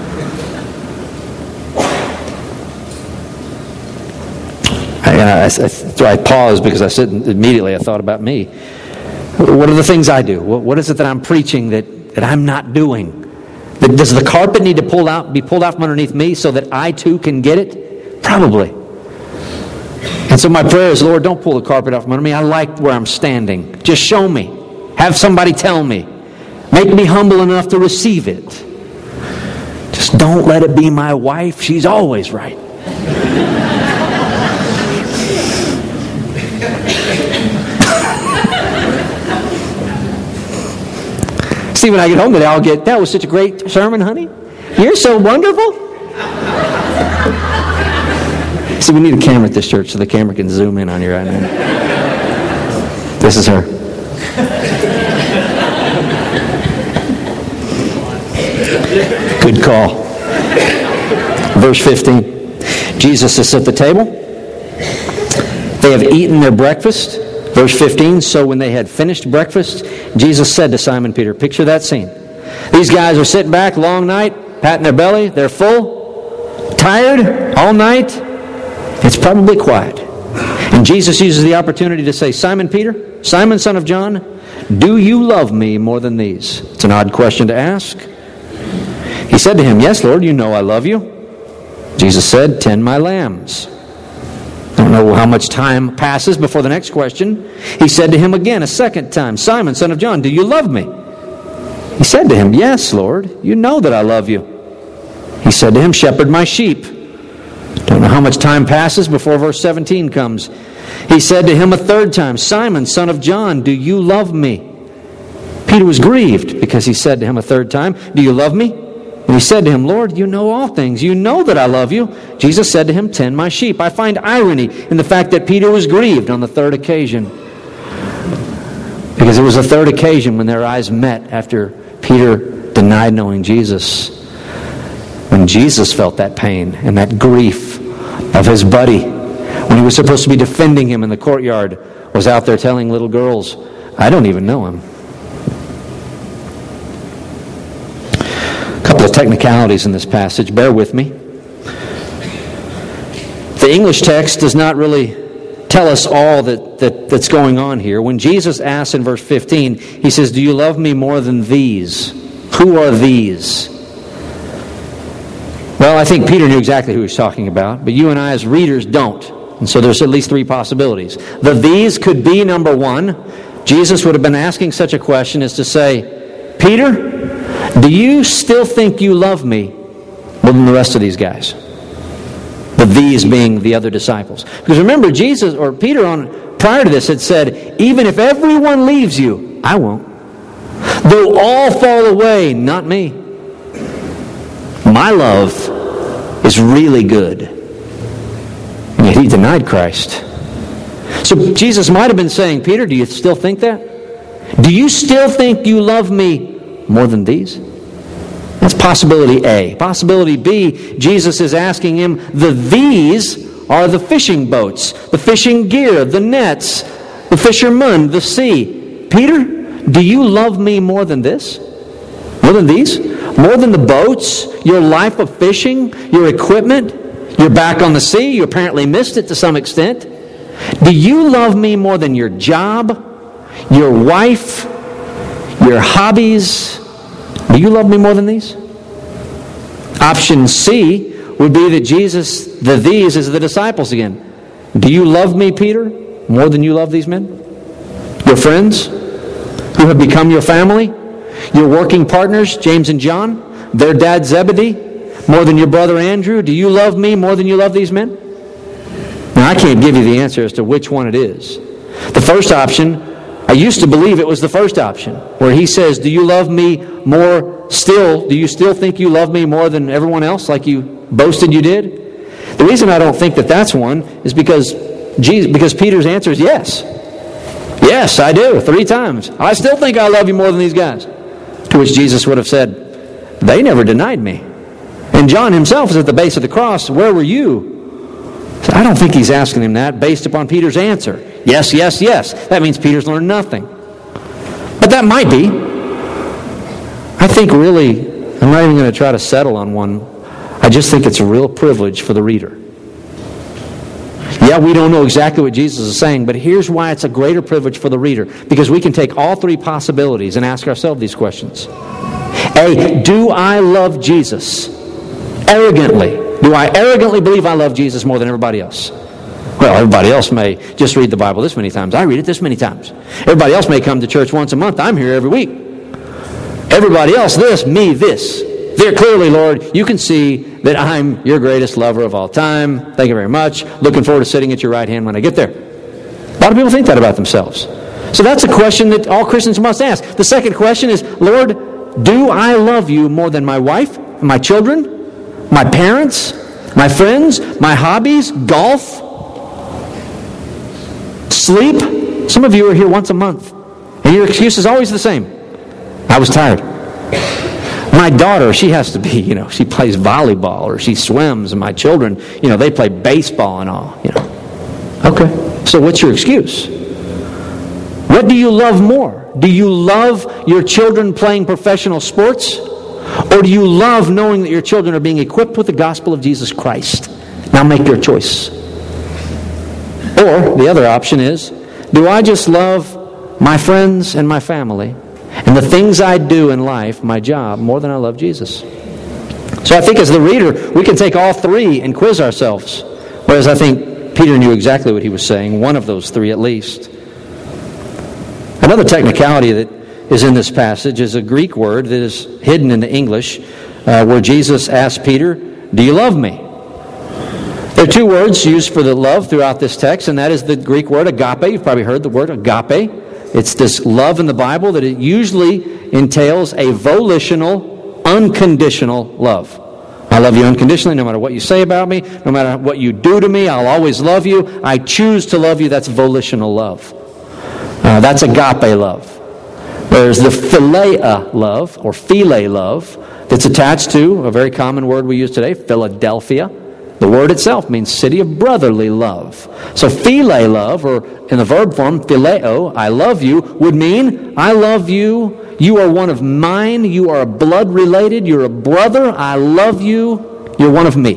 I, I, I, I paused because I said immediately I thought about me. What are the things I do? What, what is it that I'm preaching that, that I'm not doing? That, does the carpet need to pull out, be pulled out from underneath me so that I too can get it? Probably. And so my prayer is, Lord, don't pull the carpet out from under me. I like where I'm standing. Just show me. Have somebody tell me. Make me humble enough to receive it. Just don't let it be my wife. She's always right. See, when I get home today, I'll get, that was such a great sermon, honey. You're so wonderful. See, we need a camera at this church so the camera can zoom in on you right now. This is her. Good call. Verse fifteen. Jesus is at the table. They have eaten their breakfast. Verse fifteen, so when they had finished breakfast, Jesus said to Simon Peter, picture that scene. These guys are sitting back, long night, patting their belly, they're full, tired, all night. It's probably quiet. And Jesus uses the opportunity to say, Simon Peter, Simon son of John, do you love me more than these? It's an odd question to ask. He said to him, yes, Lord, you know I love you. Jesus said, tend my lambs. Don't know how much time passes before the next question. He said to him again a second time, Simon, son of John, do you love me? He said to him, yes, Lord, you know that I love you. He said to him, shepherd my sheep. Don't know how much time passes before verse seventeen comes. He said to him a third time, Simon, son of John, do you love me? Peter was grieved because he said to him a third time, do you love me? And he said to him, Lord, you know all things. You know that I love you. Jesus said to him, tend my sheep. I find irony in the fact that Peter was grieved on the third occasion. Because it was the third occasion when their eyes met after Peter denied knowing Jesus. When Jesus felt that pain and that grief of his buddy, when he was supposed to be defending him in the courtyard, was out there telling little girls, I don't even know him. A couple of technicalities in this passage. Bear with me. The English text does not really tell us all that, that, that's going on here. When Jesus asks in verse fifteen, he says, do you love me more than these? Who are these? Well, I think Peter knew exactly who he was talking about, but you and I as readers don't. And so there's at least three possibilities. The these could be, number one, Jesus would have been asking such a question as to say, Peter, do you still think you love me more than the rest of these guys? The these being the other disciples. Because remember, Jesus, or Peter on prior to this had said, even if everyone leaves you, I won't. Though all fall away, not me. My love is really good. And yet he denied Christ. So Jesus might have been saying, Peter, do you still think that? Do you still think you love me more than these? That's possibility A. Possibility B, Jesus is asking him, the these are the fishing boats, the fishing gear, the nets, the fishermen, the sea. Peter, do you love me more than this? More than these? More than the boats, your life of fishing, your equipment? You're back on the sea. You apparently missed it to some extent. Do you love me more than your job, your wife, your hobbies? Do you love me more than these? Option C would be that Jesus, the these, is the disciples again. Do you love me, Peter, more than you love these men? Your friends, who have become your family? Your working partners, James and John? Their dad, Zebedee? More than your brother, Andrew? Do you love me more than you love these men? Now, I can't give you the answer as to which one it is. The first option, I used to believe it was the first option, where he says, do you love me more still? Do you still think you love me more than everyone else, like you boasted you did? The reason I don't think that that's one is because Jesus, because Peter's answer is yes. Yes, I do, three times. I still think I love you more than these guys. To which Jesus would have said, they never denied me. And John himself is at the base of the cross. Where were you? So I don't think he's asking him that based upon Peter's answer. Yes, yes, yes. That means Peter's learned nothing. But that might be. I think really, I'm not even going to try to settle on one. I just think it's a real privilege for the reader. Yeah, we don't know exactly what Jesus is saying, but here's why it's a greater privilege for the reader. Because we can take all three possibilities and ask ourselves these questions. A, do I love Jesus? Arrogantly. Do I arrogantly believe I love Jesus more than everybody else? Well, everybody else may just read the Bible this many times. I read it this many times. Everybody else may come to church once a month. I'm here every week. Everybody else this, me this. There, clearly, Lord, you can see that I'm your greatest lover of all time. Thank you very much. Looking forward to sitting at your right hand when I get there. A lot of people think that about themselves. So that's a question that all Christians must ask. The second question is, Lord, do I love you more than my wife, my children, my parents, my friends, my hobbies, golf, sleep? Some of you are here once a month, and your excuse is always the same. I was tired. My daughter, she has to be, you know, she plays volleyball or she swims, and my children, you know, they play baseball and all, you know. Okay, so what's your excuse? What do you love more? Do you love your children playing professional sports? Or do you love knowing that your children are being equipped with the gospel of Jesus Christ? Now make your choice. Or the other option is, do I just love my friends and my family and the things I do in life, my job, more than I love Jesus? So I think as the reader, we can take all three and quiz ourselves. Whereas I think Peter knew exactly what he was saying, one of those three at least. Another technicality that is in this passage is a Greek word that is hidden in the English, uh, where Jesus asked Peter, do you love me? There are two words used for the love throughout this text, and that is the Greek word agape. You've probably heard the word agape. It's this love in the Bible that it usually entails a volitional, unconditional love. I love you unconditionally, no matter what you say about me, no matter what you do to me, I'll always love you. I choose to love you. That's volitional love. Uh, that's agape love. There's the philia love, or philae love, that's attached to a very common word we use today, Philadelphia. The word itself means city of brotherly love. So philia love, or in the verb form, phileo, I love you, would mean I love you, you are one of mine, you are blood related, you're a brother, I love you, you're one of me.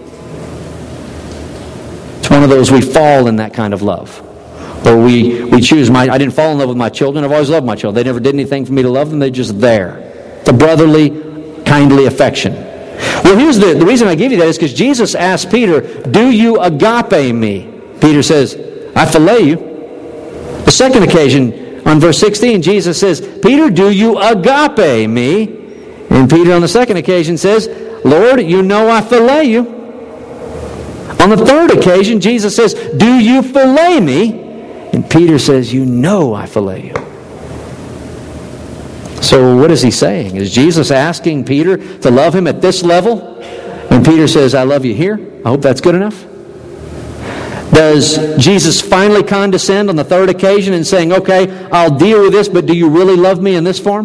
It's one of those we fall in that kind of love. Or we, we choose, my, I didn't fall in love with my children, I've always loved my children. They never did anything for me to love them, they're just there. It's a brotherly, kindly affection. Well, here's the, the reason I give you that is because Jesus asked Peter, do you agape me? Peter says, I phileo you. The second occasion, on verse sixteen, Jesus says, Peter, do you agape me? And Peter on the second occasion says, Lord, you know I phileo you. On the third occasion, Jesus says, do you phileo me? And Peter says, you know I phileo you. So what is he saying? Is Jesus asking Peter to love him at this level? And Peter says, I love you here. I hope that's good enough. Does Jesus finally condescend on the third occasion and saying, okay, I'll deal with this, but do you really love me in this form?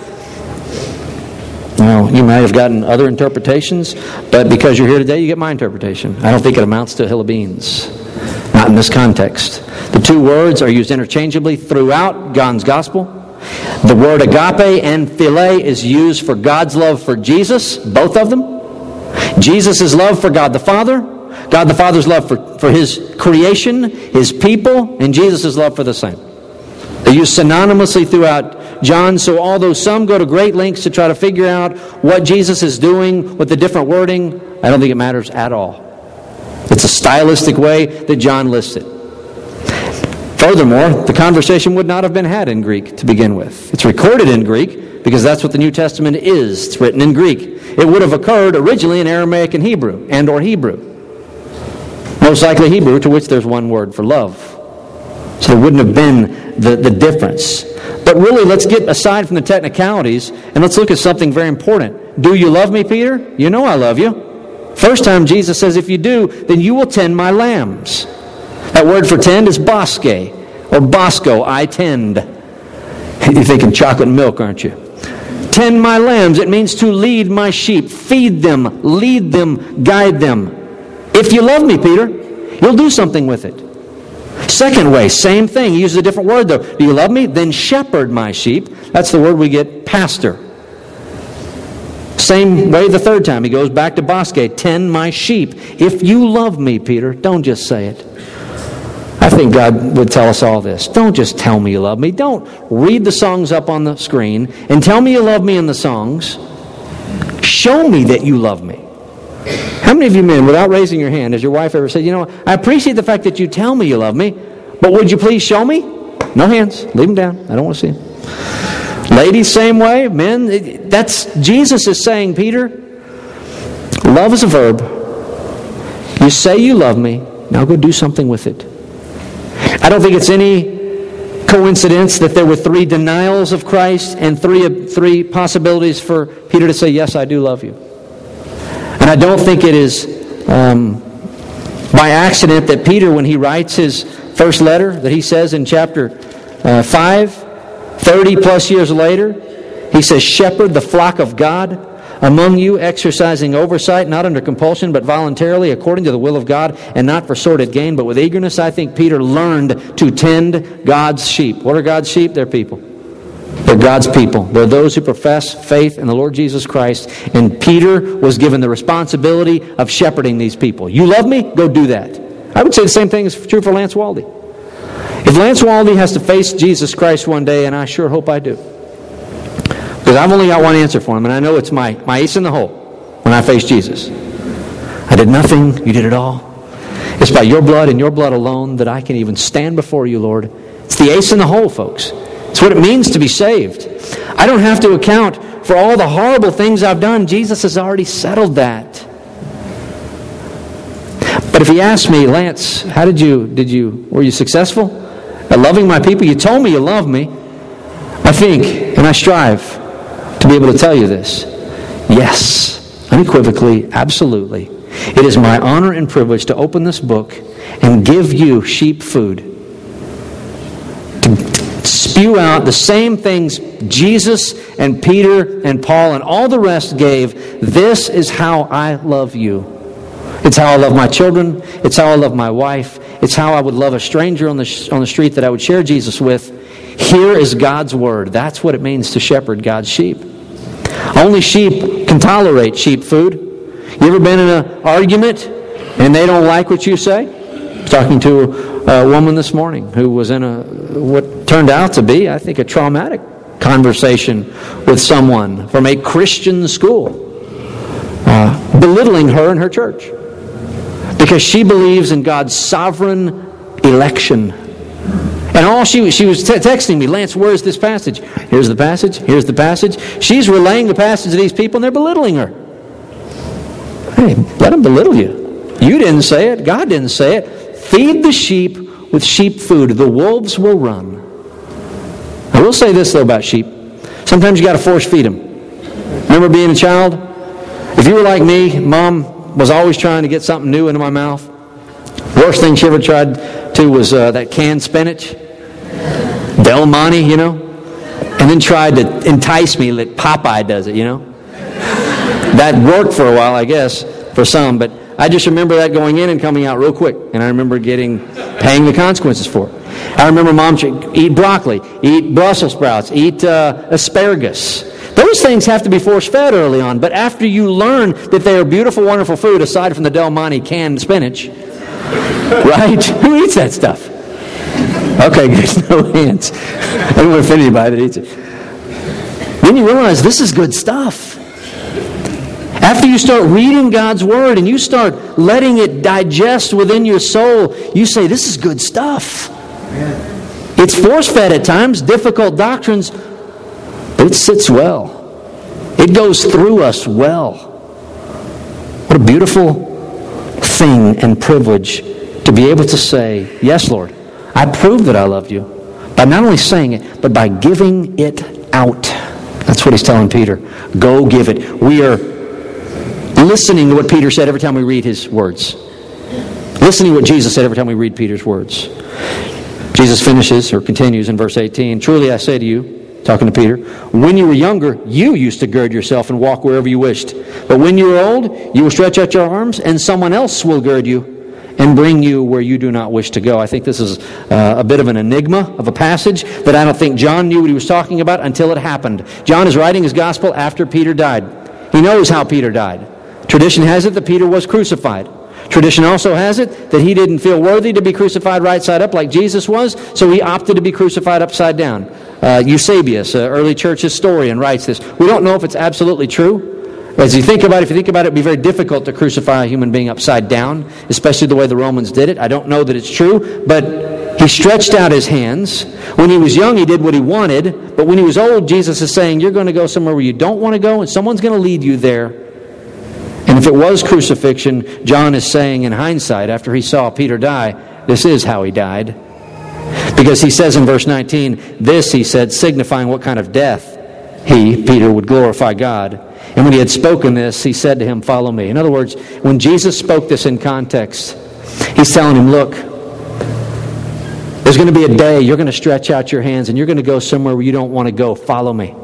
Well, you might have gotten other interpretations, but because you're here today, you get my interpretation. I don't think it amounts to a hill of beans. Not in this context. The two words are used interchangeably throughout John's Gospel. The word agape and philia is used for God's love for Jesus, both of them. Jesus' love for God the Father, God the Father's love for, for His creation, His people, and Jesus' love for the same. They're used synonymously throughout John, so although some go to great lengths to try to figure out what Jesus is doing with the different wording, I don't think it matters at all. It's a stylistic way that John lists it. Furthermore, the conversation would not have been had in Greek to begin with. It's recorded in Greek because that's what the New Testament is. It's written in Greek. It would have occurred originally in Aramaic and Hebrew, and or Hebrew. Most likely Hebrew, to which there's one word for love. So there wouldn't have been the, the difference. But really, let's get aside from the technicalities, and let's look at something very important. Do you love me, Peter? You know I love you. First time Jesus says, if you do, then you will tend my lambs. That word for tend is bosque, or bosco, I tend. You're thinking chocolate and milk, aren't you? Tend my lambs, it means to lead my sheep, feed them, lead them, guide them. If you love me, Peter, you'll do something with it. Second way, same thing. He uses a different word though. Do you love me? Then shepherd my sheep. That's the word we get, pastor. Same way the third time. He goes back to bosque, tend my sheep. If you love me, Peter, don't just say it. I think God would tell us all this. Don't just tell me you love me. Don't read the songs up on the screen and tell me you love me in the songs. Show me that you love me. How many of you men, without raising your hand, has your wife ever said, you know, I appreciate the fact that you tell me you love me, but would you please show me? No hands. Leave them down. I don't want to see them. Ladies, same way. Men, that's Jesus is saying, Peter, love is a verb. You say you love me. Now go do something with it. I don't think it's any coincidence that there were three denials of Christ and three, three possibilities for Peter to say, yes, I do love you. And I don't think it is um, by accident that Peter, when he writes his first letter, that he says in chapter uh, five, thirty plus years later, he says, shepherd the flock of God among you, exercising oversight, not under compulsion, but voluntarily, according to the will of God, and not for sordid gain, but with eagerness. I think Peter learned to tend God's sheep. What are God's sheep? They're people. They're God's people. They're those who profess faith in the Lord Jesus Christ. And Peter was given the responsibility of shepherding these people. You love me? Go do that. I would say the same thing is true for Lance Waldy. If Lance Waldy has to face Jesus Christ one day, and I sure hope I do, because I've only got one answer for him, and I know it's my, my ace in the hole when I face Jesus. I did nothing, you did it all. It's by your blood and your blood alone that I can even stand before you, Lord. It's the ace in the hole, folks. It's what it means to be saved. I don't have to account for all the horrible things I've done. Jesus has already settled that. But if he asked me, Lance, how did you, did you, were you successful at loving my people? You told me you love me. I think, and I strive to be able to tell you this. Yes, unequivocally, absolutely. It is my honor and privilege to open this book and give you sheep food. To spew out the same things Jesus and Peter and Paul and all the rest gave. This is how I love you. It's how I love my children. It's how I love my wife. It's how I would love a stranger on the on the street that I would share Jesus with. Here is God's Word. That's what it means to shepherd God's sheep. Only sheep can tolerate sheep food. You ever been in an argument and they don't like what you say? I was talking to a woman this morning who was in a what turned out to be, I think, a traumatic conversation with someone from a Christian school, uh, belittling her and her church because she believes in God's sovereign election. And all she she was t- texting me, Lance, where's this passage? Here's the passage. Here's the passage. She's relaying the passage to these people, and they're belittling her. Hey, let them belittle you. You didn't say it. God didn't say it. Feed the sheep with sheep food. The wolves will run. I will say this, though, about sheep. Sometimes you got to force feed them. Remember being a child? If you were like me, Mom was always trying to get something new into my mouth. Worst thing she ever tried to was uh, that canned spinach. Del Monte, you know. And then tried to entice me that Popeye does it, you know. That worked for a while, I guess, for some. But I just remember that going in and coming out real quick. And I remember getting, paying the consequences for it. I remember Mom saying, eat broccoli, eat Brussels sprouts, eat uh, asparagus. Those things have to be force-fed early on. But after you learn that they are beautiful, wonderful food, aside from the Del Monte canned spinach, right? Who eats that stuff? Okay, good. No hands. I don't want to offend anybody that eats it. Then you realize this is good stuff. After you start reading God's Word and you start letting it digest within your soul, you say, this is good stuff. It's force-fed at times, difficult doctrines, but it sits well. It goes through us well. What a beautiful thing and privilege to be able to say, yes, Lord, I proved that I loved you by not only saying it, but by giving it out. That's what he's telling Peter. Go give it. We are listening to what Peter said every time we read his words. Listening to what Jesus said every time we read Peter's words. Jesus finishes or continues in verse eighteen. Truly I say to you, talking to Peter, when you were younger, you used to gird yourself and walk wherever you wished. But when you are old, you will stretch out your arms, and someone else will gird you and bring you where you do not wish to go. I think this is uh, a bit of an enigma of a passage that I don't think John knew what he was talking about until it happened. John is writing his gospel after Peter died. He knows how Peter died. Tradition has it that Peter was crucified. Tradition also has it that he didn't feel worthy to be crucified right side up like Jesus was, so he opted to be crucified upside down. Uh, Eusebius, an early church historian, writes this. We don't know if it's absolutely true. As you think about it, if you think about it, it would be very difficult to crucify a human being upside down, especially the way the Romans did it. I don't know that it's true, but he stretched out his hands. When he was young, he did what he wanted, but when he was old, Jesus is saying, you're going to go somewhere where you don't want to go, and someone's going to lead you there. And if it was crucifixion, John is saying in hindsight, after he saw Peter die, this is how he died. Because he says in verse nineteen, this, he said, signifying what kind of death he, Peter, would glorify God. And when he had spoken this, he said to him, follow me. In other words, when Jesus spoke this in context, he's telling him, look, there's going to be a day you're going to stretch out your hands and you're going to go somewhere where you don't want to go. Follow me.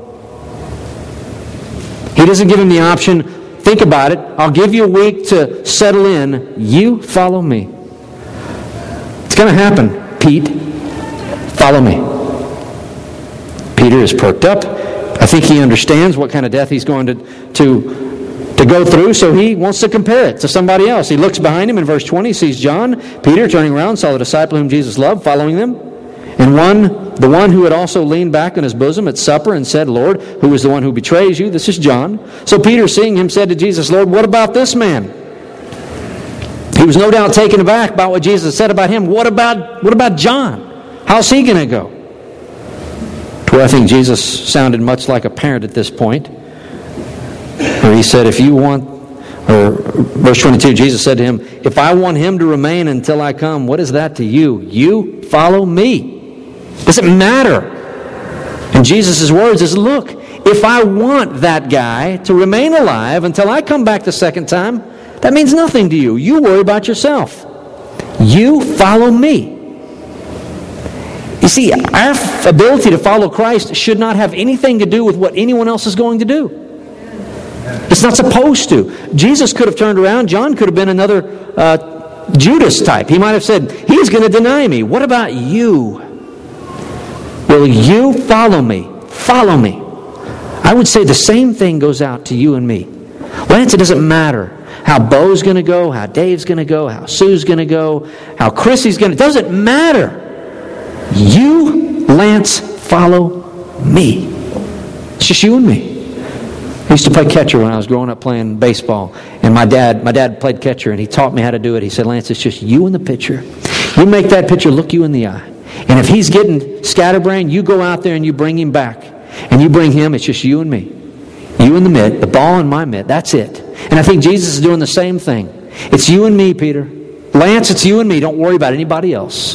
He doesn't give him the option, think about it. I'll give you a week to settle in. You follow me. It's going to happen, Pete. Follow me. Peter is perked up. I think he understands what kind of death he's going to, to, to go through, so he wants to compare it to somebody else. He looks behind him in verse twenty, sees John, Peter turning around, saw the disciple whom Jesus loved, following them. And one, the one who had also leaned back on his bosom at supper and said, Lord, who is the one who betrays you? This is John. So Peter, seeing him, said to Jesus, Lord, what about this man? He was no doubt taken aback by what Jesus said about him. What about, what about John? How's he going to go? To where I think Jesus sounded much like a parent at this point. Where he said, if you want, or verse twenty-two, Jesus said to him, if I want him to remain until I come, what is that to you? You follow me. Doesn't matter. And Jesus' words is, look, if I want that guy to remain alive until I come back the second time, that means nothing to you. You worry about yourself. You follow me. You see, our ability to follow Christ should not have anything to do with what anyone else is going to do. It's not supposed to. Jesus could have turned around. John could have been another uh, Judas type. He might have said, he's going to deny me. What about you? Will you follow me? Follow me. I would say the same thing goes out to you and me. Lance, it doesn't matter how Bo's going to go, how Dave's going to go, how Sue's going to go, how Chrissy's going to... It doesn't matter. You, Lance, follow me. It's just you and me. I used to play catcher when I was growing up playing baseball. And my dad, my dad played catcher, and he taught me how to do it. He said, Lance, it's just you and the pitcher. You make that pitcher look you in the eye. And if he's getting scatterbrained, you go out there and you bring him back. And you bring him, it's just you and me. You and the mitt, the ball in my mitt, that's it. And I think Jesus is doing the same thing. It's you and me, Peter. Lance, it's you and me. Don't worry about anybody else.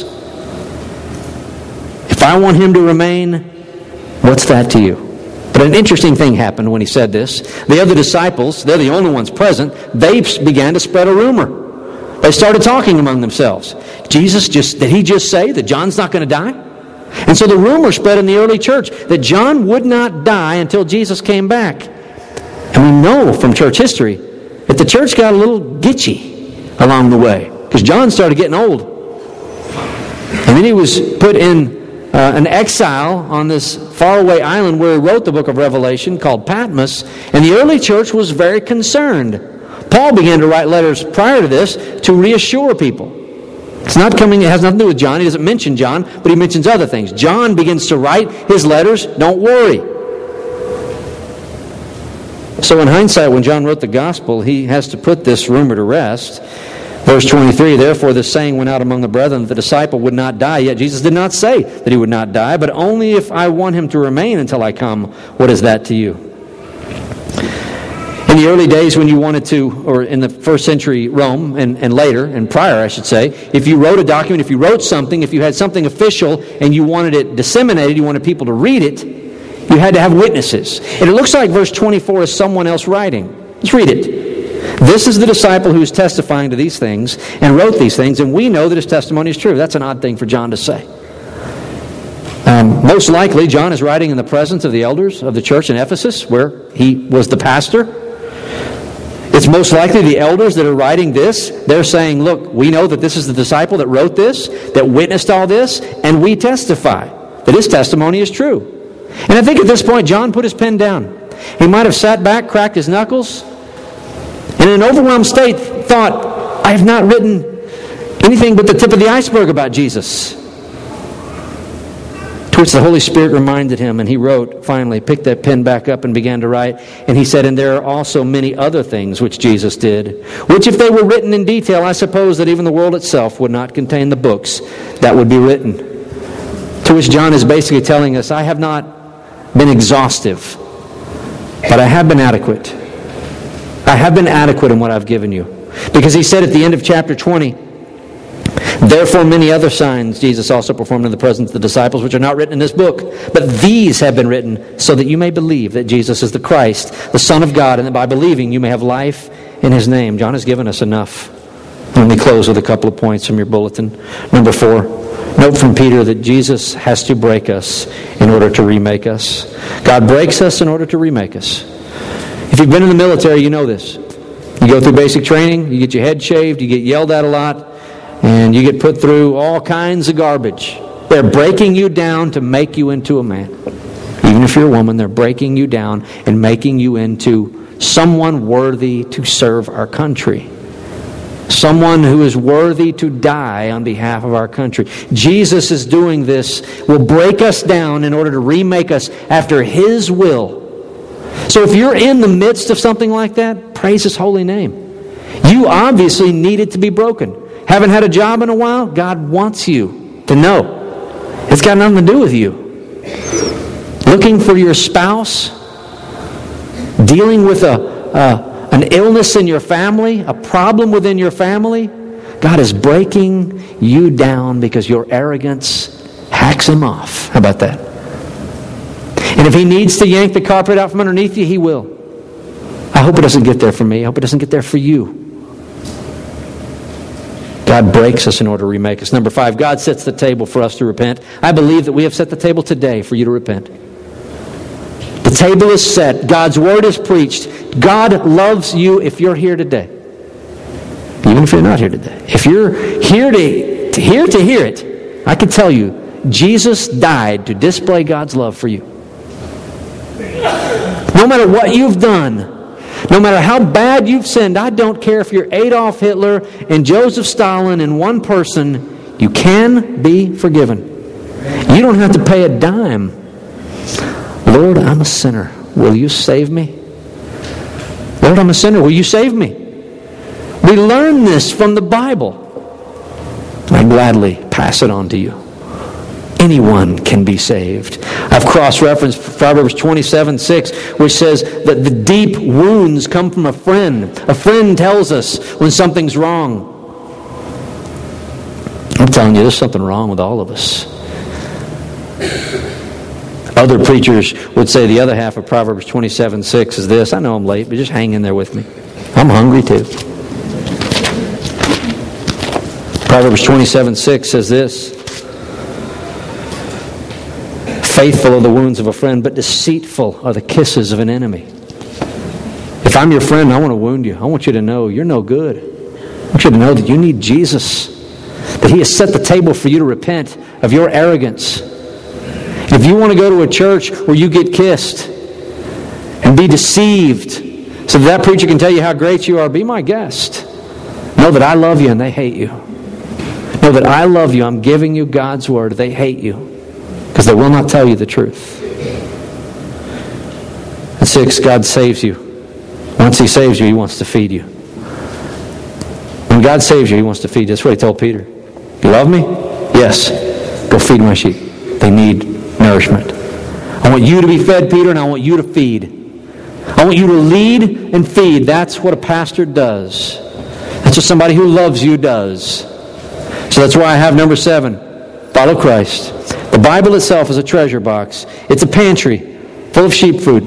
If I want him to remain, what's that to you? But an interesting thing happened when he said this. The other disciples, they're the only ones present, they began to spread a rumor. They started talking among themselves. Jesus just, did he just say that John's not going to die? And so the rumor spread in the early church that John would not die until Jesus came back. And we know from church history that the church got a little gitchy along the way because John started getting old. And then he was put in uh, an exile on this faraway island where he wrote the book of Revelation called Patmos. And the early church was very concerned. Paul began to write letters prior to this to reassure people. It's not coming, it has nothing to do with John. He doesn't mention John, but he mentions other things. John begins to write his letters, don't worry. So in hindsight, when John wrote the gospel, he has to put this rumor to rest. Verse twenty-three, therefore this saying went out among the brethren that the disciple would not die. Yet Jesus did not say that he would not die, but only if I want him to remain until I come. What is that to you? In the early days when you wanted to, or in the first century Rome, and, and later, and prior I should say, if you wrote a document, if you wrote something, if you had something official and you wanted it disseminated, you wanted people to read it, you had to have witnesses. And it looks like verse twenty-four is someone else writing. Let's read it. This is the disciple who is testifying to these things and wrote these things, and we know that his testimony is true. That's an odd thing for John to say. Um, most likely, John is writing in the presence of the elders of the church in Ephesus, where he was the pastor. It's most likely the elders that are writing this, they're saying, look, we know that this is the disciple that wrote this, that witnessed all this, and we testify that his testimony is true. And I think at this point, John put his pen down. He might have sat back, cracked his knuckles, and in an overwhelmed state thought, I have not written anything but the tip of the iceberg about Jesus. To which the Holy Spirit reminded him, and he wrote, finally, picked that pen back up and began to write. And he said, and there are also many other things which Jesus did, which if they were written in detail, I suppose that even the world itself would not contain the books that would be written. To which John is basically telling us, I have not been exhaustive, but I have been adequate. I have been adequate in what I've given you. Because he said at the end of chapter twenty, therefore many other signs Jesus also performed in the presence of the disciples, which are not written in this book. But these have been written so that you may believe that Jesus is the Christ, the Son of God, and that by believing you may have life in His name. John has given us enough. Let me close with a couple of points from your bulletin. Number four, note from Peter that Jesus has to break us in order to remake us. God breaks us in order to remake us. If you've been in the military, you know this. You go through basic training, you get your head shaved, you get yelled at a lot, and you get put through all kinds of garbage. They're breaking you down to make you into a man. Even if you're a woman, they're breaking you down and making you into someone worthy to serve our country. Someone who is worthy to die on behalf of our country. Jesus is doing this, will break us down in order to remake us after His will. So if you're in the midst of something like that, praise His holy name. You obviously need it to be broken. Haven't had a job in a while? God wants you to know. It's got nothing to do with you. Looking for your spouse? Dealing with a, a an illness in your family? A problem within your family? God is breaking you down because your arrogance hacks Him off. How about that? And if He needs to yank the carpet out from underneath you, He will. I hope it doesn't get there for me. I hope it doesn't get there for you. God breaks us in order to remake us. Number five, God sets the table for us to repent. I believe that we have set the table today for you to repent. But table is set. God's word is preached. God loves you if you're here today. Even if you're not here today. If you're here to, to hear to hear it, I can tell you, Jesus died to display God's love for you. No matter what you've done, no matter how bad you've sinned, I don't care if you're Adolf Hitler and Joseph Stalin in one person, you can be forgiven. You don't have to pay a dime. Lord, I'm a sinner. Will you save me? Lord, I'm a sinner. Will you save me? We learn this from the Bible. I gladly pass it on to you. Anyone can be saved. I've cross-referenced Proverbs twenty-seven six, which says that the deep wounds come from a friend. A friend tells us when something's wrong. I'm telling you, there's something wrong with all of us. Other preachers would say the other half of Proverbs twenty-seven six is this. I know I'm late, but just hang in there with me. I'm hungry too. Proverbs twenty-seven six says this. Faithful are the wounds of a friend, but deceitful are the kisses of an enemy. If I'm your friend, I want to wound you. I want you to know you're no good. I want you to know that you need Jesus. That He has set the table for you to repent of your arrogance. If you want to go to a church where you get kissed and be deceived so that, that preacher can tell you how great you are, be my guest. Know that I love you and they hate you. Know that I love you. I'm giving you God's word. They hate you because they will not tell you the truth. And six, God saves you. Once He saves you, He wants to feed you. When God saves you, He wants to feed you. That's what He told Peter. You love me? Yes. Go feed my sheep. They need nourishment. I want you to be fed, Peter, and I want you to feed. I want you to lead and feed. That's what a pastor does. That's what somebody who loves you does. So that's why I have number seven. Follow Christ. The Bible itself is a treasure box. It's a pantry full of sheep food.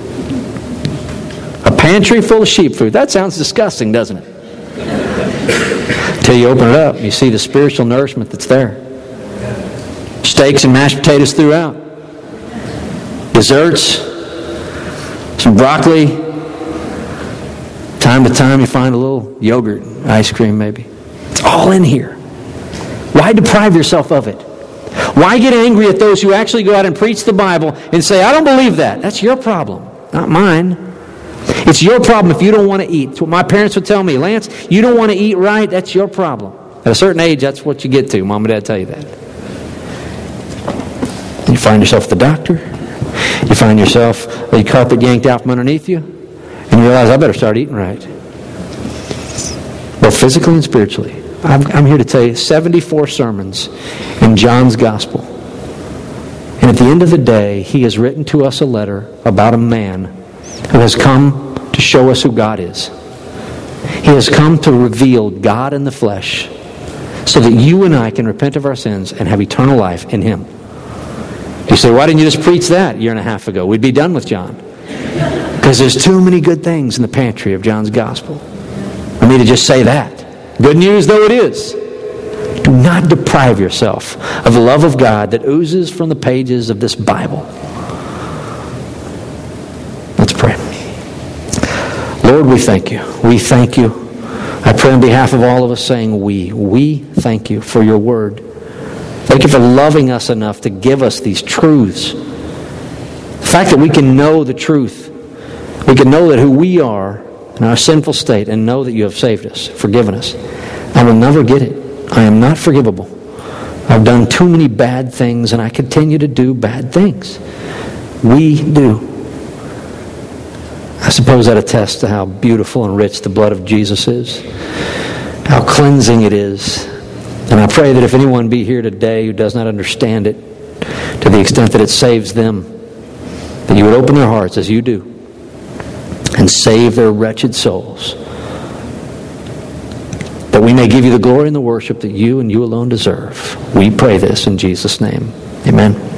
A pantry full of sheep food. That sounds disgusting, doesn't it? Until you open it up, you see the spiritual nourishment that's there. Steaks and mashed potatoes throughout. Desserts. Some broccoli. Time to time you find a little yogurt, ice cream maybe. It's all in here. Why deprive yourself of it? Why get angry at those who actually go out and preach the Bible and say, I don't believe that? That's your problem, not mine. It's your problem if you don't want to eat. It's what my parents would tell me. Lance, you don't want to eat right, that's your problem. At a certain age, that's what you get to. Mom and Dad tell you that. You find yourself at the doctor. You find yourself a carpet yanked out from underneath you. And you realize, I better start eating right. Both physically and spiritually. I'm, I'm here to tell you seventy-four sermons in John's Gospel. And at the end of the day, he has written to us a letter about a man who has come to show us who God is. He has come to reveal God in the flesh so that you and I can repent of our sins and have eternal life in Him. You say, why didn't you just preach that a year and a half ago? We'd be done with John. Because there's too many good things in the pantry of John's Gospel for me to just say that. Good news though it is, do not deprive yourself of the love of God that oozes from the pages of this Bible. Let's pray. Lord, we thank you. We thank you. I pray on behalf of all of us saying we. We thank you for your word. Thank you for loving us enough to give us these truths. The fact that we can know the truth. We can know that who we are in our sinful state and know that you have saved us, forgiven us. I will never get it. I am not forgivable. I've done too many bad things and I continue to do bad things. We do. I suppose that attests to how beautiful and rich the blood of Jesus is. How cleansing it is. And I pray that if anyone be here today who does not understand it to the extent that it saves them, that you would open their hearts as you do and save their wretched souls. That we may give you the glory and the worship that you and you alone deserve. We pray this in Jesus' name. Amen.